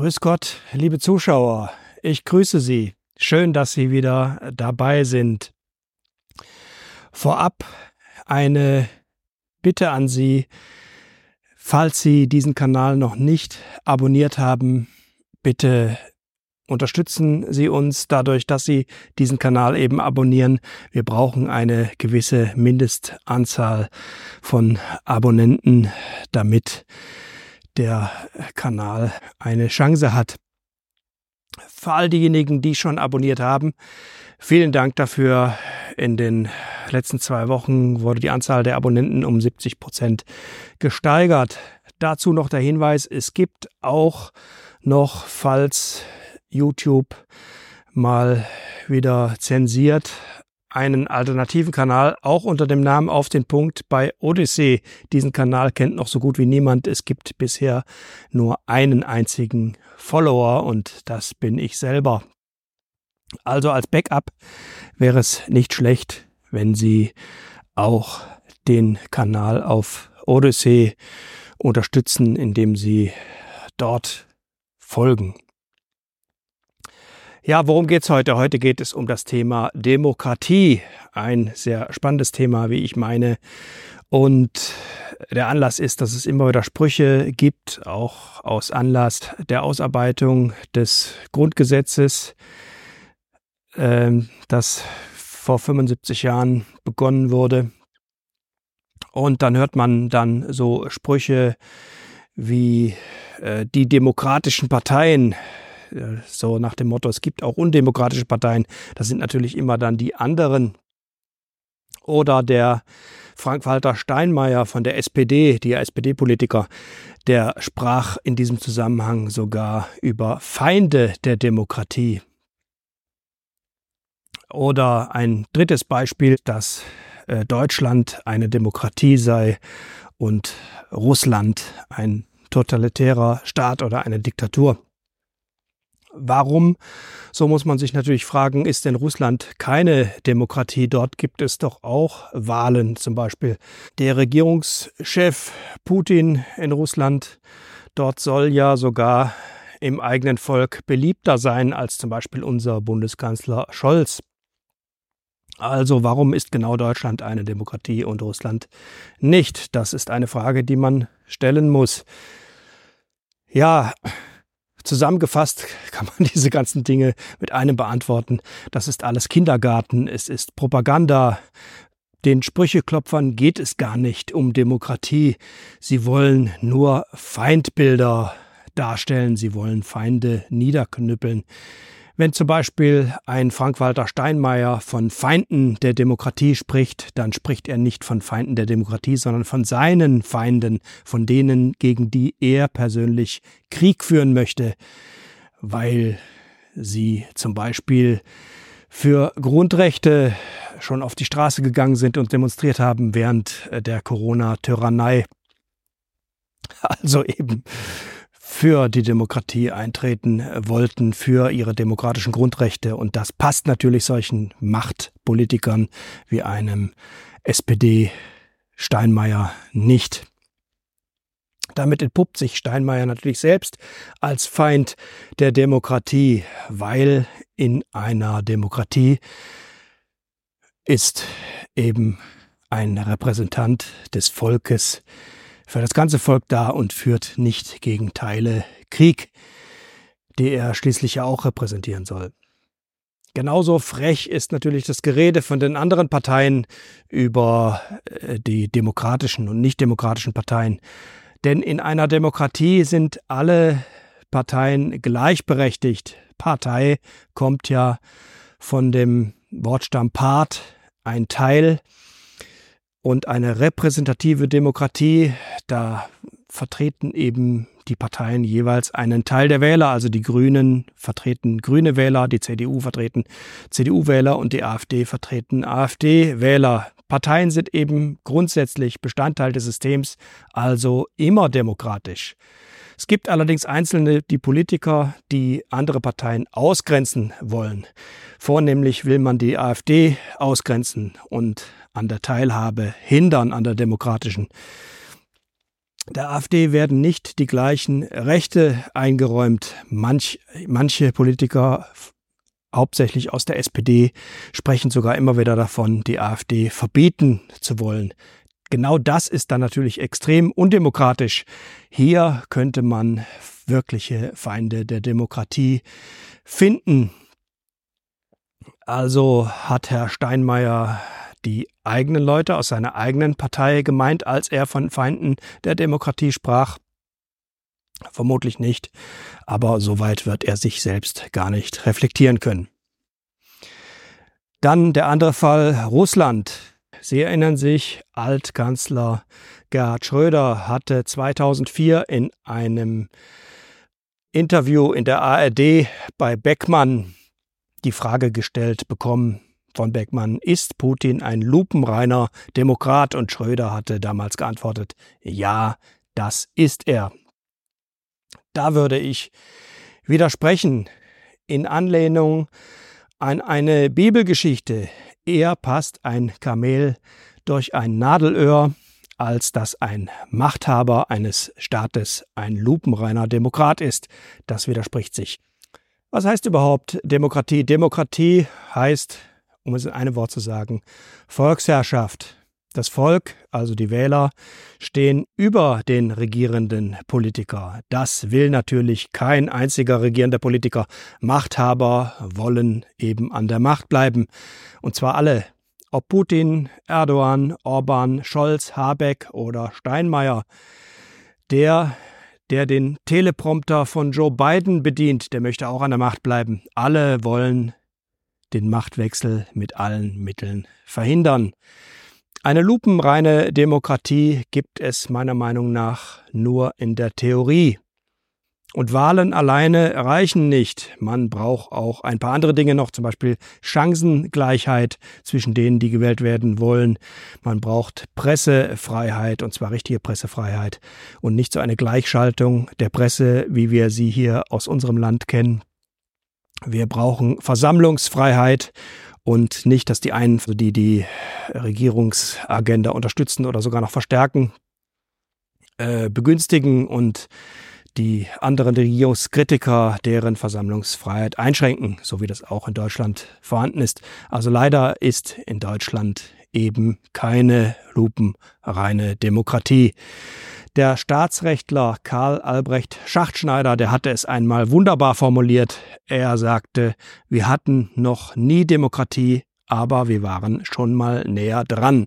Grüß Gott, liebe Zuschauer, ich grüße Sie. Schön, dass Sie wieder dabei sind. Vorab eine Bitte an Sie, falls Sie diesen Kanal noch nicht abonniert haben, bitte unterstützen Sie uns dadurch, dass Sie diesen Kanal eben abonnieren. Wir brauchen eine gewisse Mindestanzahl von Abonnenten, damit der Kanal eine Chance hat. Für all diejenigen, die schon abonniert haben, vielen Dank dafür. In den letzten 2 Wochen wurde die Anzahl der Abonnenten um 70% gesteigert. Dazu noch der Hinweis, es gibt auch noch, falls YouTube mal wieder zensiert, einen alternativen Kanal, auch unter dem Namen Auf den Punkt bei Odyssey. Diesen Kanal kennt noch so gut wie niemand. Es gibt bisher nur einen einzigen Follower und das bin ich selber. Also als Backup wäre es nicht schlecht, wenn Sie auch den Kanal auf Odyssey unterstützen, indem Sie dort folgen. Ja, worum geht's heute? Heute geht es um das Thema Demokratie. Ein sehr spannendes Thema, wie ich meine. Und der Anlass ist, dass es immer wieder Sprüche gibt, auch aus Anlass der Ausarbeitung des Grundgesetzes, das vor 75 Jahren begonnen wurde. Und dann hört man dann so Sprüche wie die demokratischen Parteien, so nach dem Motto, es gibt auch undemokratische Parteien. Das sind natürlich immer dann die anderen. Oder der Frank-Walter Steinmeier von der SPD, der SPD-Politiker, der sprach in diesem Zusammenhang sogar über Feinde der Demokratie. Oder ein drittes Beispiel, dass Deutschland eine Demokratie sei und Russland ein totalitärer Staat oder eine Diktatur. Warum, so muss man sich natürlich fragen, ist denn Russland keine Demokratie? Dort gibt es doch auch Wahlen zum Beispiel. Der Regierungschef Putin in Russland, dort soll ja sogar im eigenen Volk beliebter sein als zum Beispiel unser Bundeskanzler Scholz. Also warum ist genau Deutschland eine Demokratie und Russland nicht? Das ist eine Frage, die man stellen muss. Ja, zusammengefasst kann man diese ganzen Dinge mit einem beantworten. Das ist alles Kindergarten, es ist Propaganda. Den Sprücheklopfern geht es gar nicht um Demokratie. Sie wollen nur Feindbilder darstellen, sie wollen Feinde niederknüppeln. Wenn zum Beispiel ein Frank-Walter Steinmeier von Feinden der Demokratie spricht, dann spricht er nicht von Feinden der Demokratie, sondern von seinen Feinden, von denen, gegen die er persönlich Krieg führen möchte, weil sie zum Beispiel für Grundrechte schon auf die Straße gegangen sind und demonstriert haben während der Corona-Tyrannei. Also eben für die Demokratie eintreten wollten, für ihre demokratischen Grundrechte. Und das passt natürlich solchen Machtpolitikern wie einem SPD-Steinmeier nicht. Damit entpuppt sich Steinmeier natürlich selbst als Feind der Demokratie, weil in einer Demokratie ist eben ein Repräsentant des Volkes für das ganze Volk da und führt nicht gegen Teile Krieg, die er schließlich ja auch repräsentieren soll. Genauso frech ist natürlich das Gerede von den anderen Parteien über die demokratischen und nicht demokratischen Parteien. Denn in einer Demokratie sind alle Parteien gleichberechtigt. Partei kommt ja von dem Wortstamm Part, ein Teil. Und eine repräsentative Demokratie, da vertreten eben die Parteien jeweils einen Teil der Wähler. Also die Grünen vertreten grüne Wähler, die CDU vertreten CDU-Wähler und die AfD vertreten AfD-Wähler. Parteien sind eben grundsätzlich Bestandteil des Systems, also immer demokratisch. Es gibt allerdings einzelne, die Politiker, die andere Parteien ausgrenzen wollen. Vornehmlich will man die AfD ausgrenzen und an der Teilhabe hindern, an der demokratischen. Der AfD werden nicht die gleichen Rechte eingeräumt. Manche Politiker, hauptsächlich aus der SPD, sprechen sogar immer wieder davon, die AfD verbieten zu wollen. Genau das ist dann natürlich extrem undemokratisch. Hier könnte man wirkliche Feinde der Demokratie finden. Also hat Herr Steinmeier die eigenen Leute aus seiner eigenen Partei gemeint, als er von Feinden der Demokratie sprach? Vermutlich nicht, aber soweit wird er sich selbst gar nicht reflektieren können. Dann der andere Fall, Russland. Sie erinnern sich, Altkanzler Gerhard Schröder hatte 2004 in einem Interview in der ARD bei Beckmann die Frage gestellt bekommen von Beckmann: Ist Putin ein lupenreiner Demokrat? Und Schröder hatte damals geantwortet: Ja, das ist er. Da würde ich widersprechen in Anlehnung an eine Bibelgeschichte. Eher passt ein Kamel durch ein Nadelöhr, als dass ein Machthaber eines Staates ein lupenreiner Demokrat ist. Das widerspricht sich. Was heißt überhaupt Demokratie? Demokratie heißt, um es in einem Wort zu sagen, Volksherrschaft. Das Volk, also die Wähler, stehen über den regierenden Politiker. Das will natürlich kein einziger regierender Politiker. Machthaber wollen eben an der Macht bleiben. Und zwar alle. Ob Putin, Erdogan, Orban, Scholz, Habeck oder Steinmeier. Der den Teleprompter von Joe Biden bedient, der möchte auch an der Macht bleiben. Alle wollen den Machtwechsel mit allen Mitteln verhindern. Eine lupenreine Demokratie gibt es meiner Meinung nach nur in der Theorie. Und Wahlen alleine reichen nicht. Man braucht auch ein paar andere Dinge noch, zum Beispiel Chancengleichheit zwischen denen, die gewählt werden wollen. Man braucht Pressefreiheit, und zwar richtige Pressefreiheit und nicht so eine Gleichschaltung der Presse, wie wir sie hier aus unserem Land kennen. Wir brauchen Versammlungsfreiheit und nicht, dass die einen, die Regierungsagenda unterstützen oder sogar noch verstärken, begünstigen und die anderen Regierungskritiker deren Versammlungsfreiheit einschränken, so wie das auch in Deutschland vorhanden ist. Also leider ist in Deutschland eben keine lupenreine Demokratie. Der Staatsrechtler Karl Albrecht Schachtschneider, der hatte es einmal wunderbar formuliert. Er sagte, wir hatten noch nie Demokratie, aber wir waren schon mal näher dran.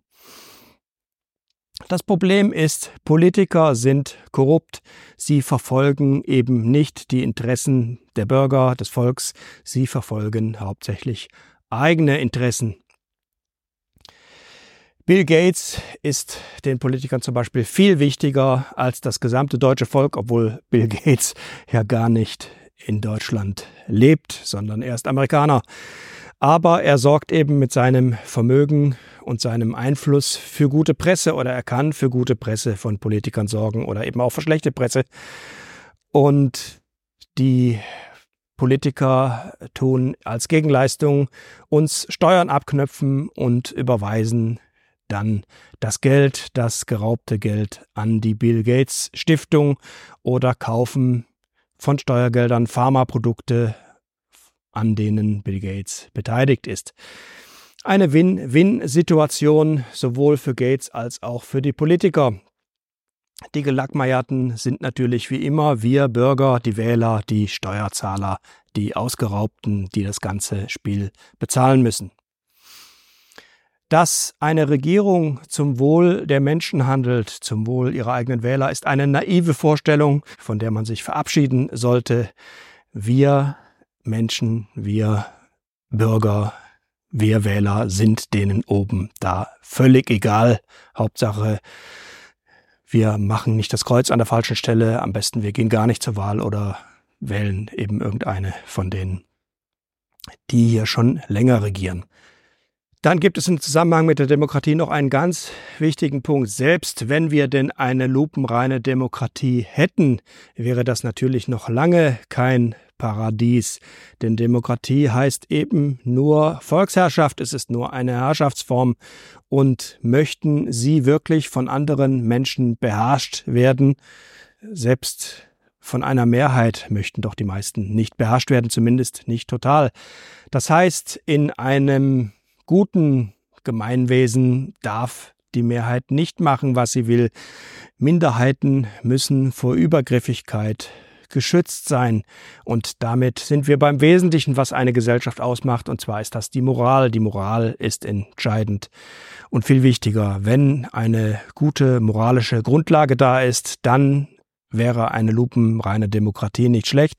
Das Problem ist, Politiker sind korrupt. Sie verfolgen eben nicht die Interessen der Bürger, des Volks. Sie verfolgen hauptsächlich eigene Interessen. Bill Gates ist den Politikern zum Beispiel viel wichtiger als das gesamte deutsche Volk, obwohl Bill Gates ja gar nicht in Deutschland lebt, sondern er ist Amerikaner. Aber er sorgt eben mit seinem Vermögen und seinem Einfluss für gute Presse, oder er kann für gute Presse von Politikern sorgen oder eben auch für schlechte Presse. Und die Politiker tun als Gegenleistung uns Steuern abknöpfen und überweisen dann das Geld, das geraubte Geld, an die Bill Gates Stiftung oder kaufen von Steuergeldern Pharmaprodukte, an denen Bill Gates beteiligt ist. Eine Win-Win-Situation sowohl für Gates als auch für die Politiker. Die Gelackmeierten sind natürlich wie immer wir Bürger, die Wähler, die Steuerzahler, die Ausgeraubten, die das ganze Spiel bezahlen müssen. Dass eine Regierung zum Wohl der Menschen handelt, zum Wohl ihrer eigenen Wähler, ist eine naive Vorstellung, von der man sich verabschieden sollte. Wir Menschen, wir Bürger, wir Wähler sind denen oben da völlig egal. Hauptsache, wir machen nicht das Kreuz an der falschen Stelle. Am besten, wir gehen gar nicht zur Wahl oder wählen eben irgendeine von denen, die hier schon länger regieren. Dann gibt es im Zusammenhang mit der Demokratie noch einen ganz wichtigen Punkt. Selbst wenn wir denn eine lupenreine Demokratie hätten, wäre das natürlich noch lange kein Paradies. Denn Demokratie heißt eben nur Volksherrschaft, es ist nur eine Herrschaftsform. Und möchten Sie wirklich von anderen Menschen beherrscht werden? Selbst von einer Mehrheit möchten doch die meisten nicht beherrscht werden, zumindest nicht total. Das heißt, in einem guten Gemeinwesen darf die Mehrheit nicht machen, was sie will. Minderheiten müssen vor Übergriffigkeit geschützt sein. Und damit sind wir beim Wesentlichen, was eine Gesellschaft ausmacht. Und zwar ist das die Moral. Die Moral ist entscheidend und viel wichtiger. Wenn eine gute moralische Grundlage da ist, dann wäre eine lupenreine Demokratie nicht schlecht.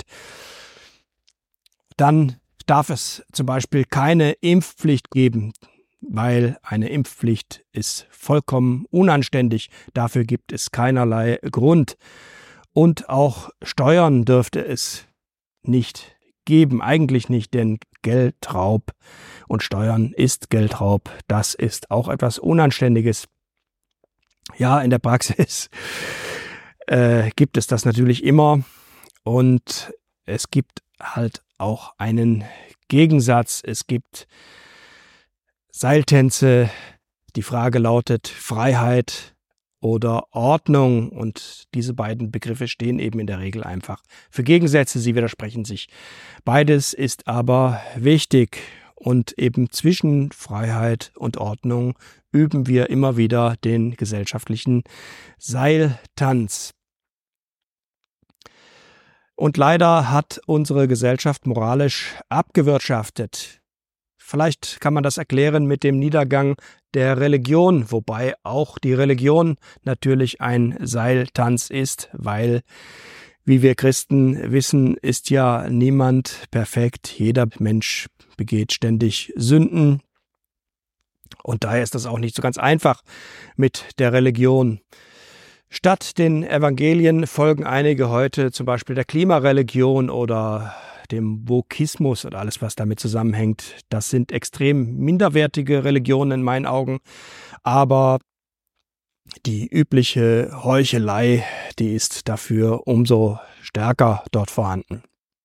Dann darf es zum Beispiel keine Impfpflicht geben, weil eine Impfpflicht ist vollkommen unanständig. Dafür gibt es keinerlei Grund. Und auch Steuern dürfte es nicht geben, eigentlich nicht, denn Geldraub und Steuern ist Geldraub. Das ist auch etwas Unanständiges. Ja, in der Praxis gibt es das natürlich immer und es gibt halt auch einen Gegensatz. Es gibt Seiltänze. Die Frage lautet Freiheit oder Ordnung und diese beiden Begriffe stehen eben in der Regel einfach für Gegensätze. Sie widersprechen sich. Beides ist aber wichtig und eben zwischen Freiheit und Ordnung üben wir immer wieder den gesellschaftlichen Seiltanz. Und leider hat unsere Gesellschaft moralisch abgewirtschaftet. Vielleicht kann man das erklären mit dem Niedergang der Religion, wobei auch die Religion natürlich ein Seiltanz ist, weil, wie wir Christen wissen, ist ja niemand perfekt. Jeder Mensch begeht ständig Sünden. Und daher ist das auch nicht so ganz einfach mit der Religion. Statt den Evangelien folgen einige heute zum Beispiel der Klimareligion oder dem Wokismus oder alles, was damit zusammenhängt. Das sind extrem minderwertige Religionen in meinen Augen. Aber die übliche Heuchelei, die ist dafür umso stärker dort vorhanden.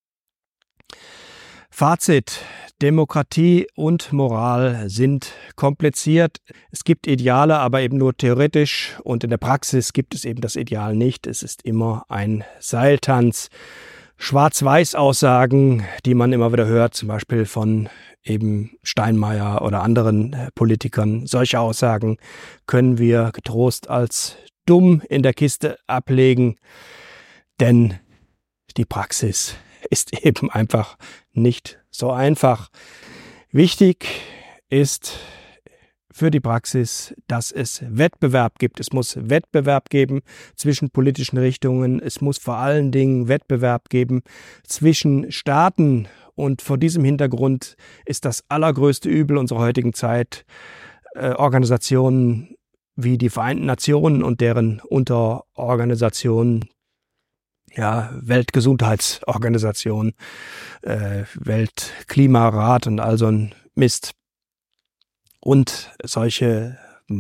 Fazit: Demokratie und Moral sind kompliziert. Es gibt Ideale, aber eben nur theoretisch. Und in der Praxis gibt es eben das Ideal nicht. Es ist immer ein Seiltanz. Schwarz-Weiß-Aussagen, die man immer wieder hört, zum Beispiel von eben Steinmeier oder anderen Politikern. Solche Aussagen können wir getrost als dumm in der Kiste ablegen, denn die Praxis ist eben einfach nicht so einfach. Wichtig ist für die Praxis, dass es Wettbewerb gibt. Es muss Wettbewerb geben zwischen politischen Richtungen. Es muss vor allen Dingen Wettbewerb geben zwischen Staaten. Und vor diesem Hintergrund ist das allergrößte Übel unserer heutigen Zeit Organisationen wie die Vereinten Nationen und deren Unterorganisationen, ja, Weltgesundheitsorganisation, Weltklimarat und all so ein Mist. Und solche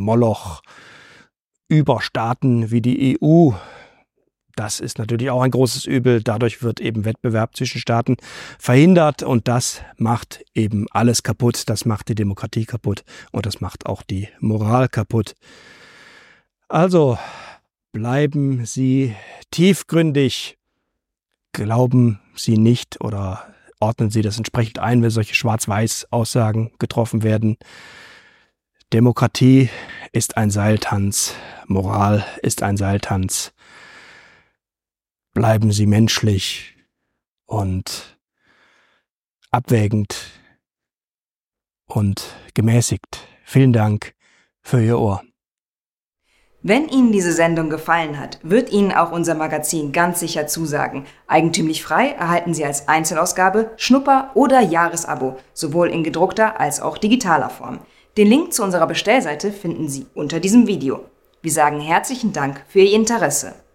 Moloch-Überstaaten wie die EU, das ist natürlich auch ein großes Übel. Dadurch wird eben Wettbewerb zwischen Staaten verhindert und das macht eben alles kaputt. Das macht die Demokratie kaputt und das macht auch die Moral kaputt. Also bleiben Sie tiefgründig, glauben Sie nicht oder ordnen Sie das entsprechend ein, wenn solche Schwarz-Weiß-Aussagen getroffen werden. Demokratie ist ein Seiltanz, Moral ist ein Seiltanz. Bleiben Sie menschlich und abwägend und gemäßigt. Vielen Dank für Ihr Ohr. Wenn Ihnen diese Sendung gefallen hat, wird Ihnen auch unser Magazin ganz sicher zusagen. Eigentümlich frei erhalten Sie als Einzelausgabe, Schnupper- oder Jahresabo, sowohl in gedruckter als auch digitaler Form. Den Link zu unserer Bestellseite finden Sie unter diesem Video. Wir sagen herzlichen Dank für Ihr Interesse.